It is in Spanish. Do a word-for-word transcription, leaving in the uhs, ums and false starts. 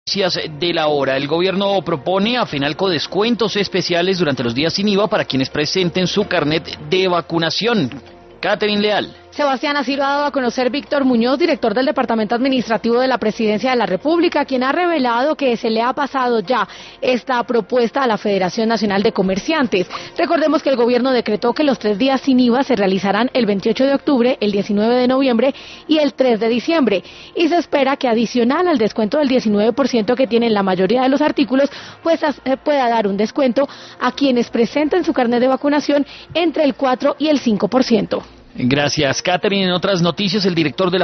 De la hora, el gobierno propone a Fenalco descuentos especiales durante los días sin I V A para quienes presenten su carnet de vacunación. Catherine Leal. Sebastián, así lo ha dado a conocer Víctor Muñoz, director del Departamento Administrativo de la Presidencia de la República, quien ha revelado que se le ha pasado ya esta propuesta a la Federación Nacional de Comerciantes. Recordemos que el gobierno decretó que los tres días sin I V A se realizarán el veintiocho de octubre, el diecinueve de noviembre y el tres de diciembre. Y se espera que adicional al descuento del diecinueve por ciento que tienen la mayoría de los artículos, pues pueda dar un descuento a quienes presenten su carnet de vacunación entre el cuatro y el cinco por ciento. Gracias, Catherine. En otras noticias, el director de la